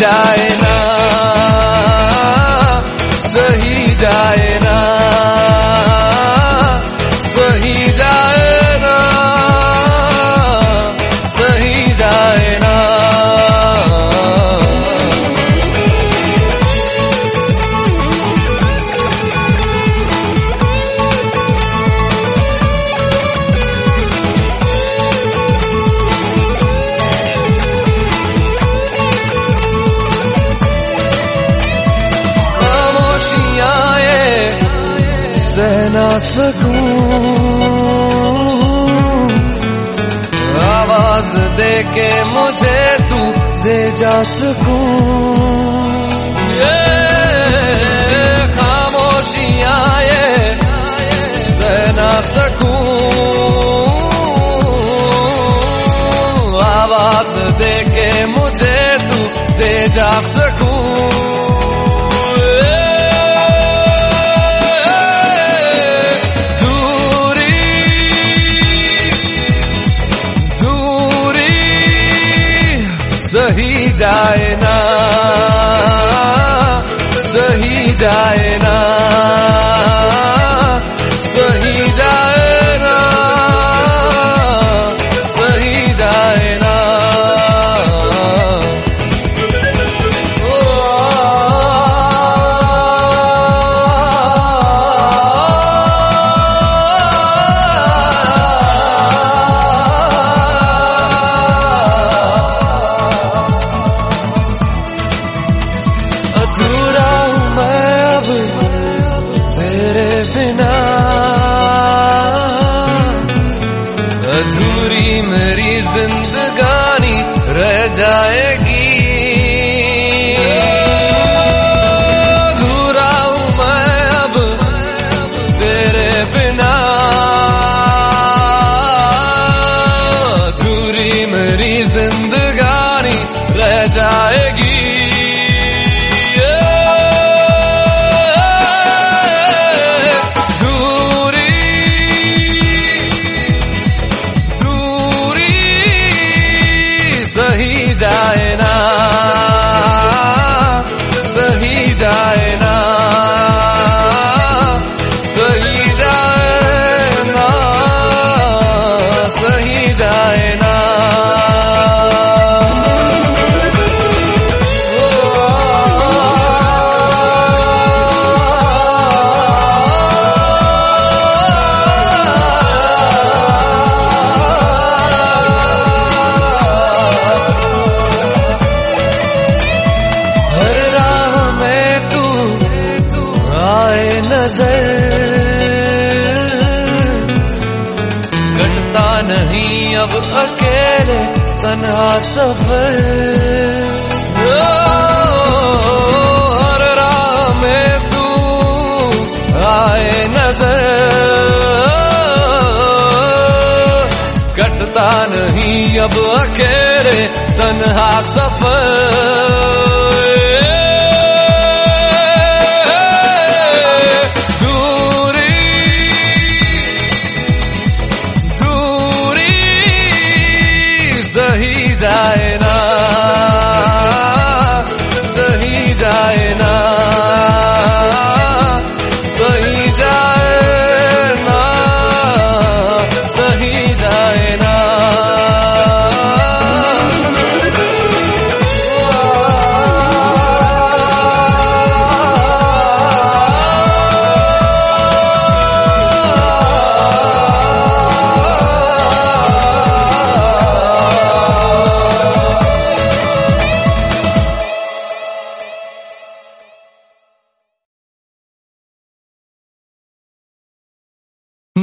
जाए ना, सही जाए ना, सही जाए ना, सही जाए ना। सह ना सकूं, आवाज दे के मुझे तू दे जा सकूं। ये खामोशियां ये सह ना सकूं, आवाज दे के मुझे तू दे जा सकूं। सही जाए ना, सही जाए ना, सही जाए ना, सही जाए ना। अधूरा हूँ मैं अब तेरे बिना, अधूरी मेरी जिंदगानी रह जाएगी। अधूरा हूँ मैं अब तेरे बिना, अधूरी मेरी जिंदगानी रह जाएगी। सही जाए ना, सही जाए ना, सही जाए ना, सही जाए ना। कटता नहीं अब अकेले तन्हा सफर, हर राह में तू आए नजर। कटता नहीं अब अकेले तन्हा सफर।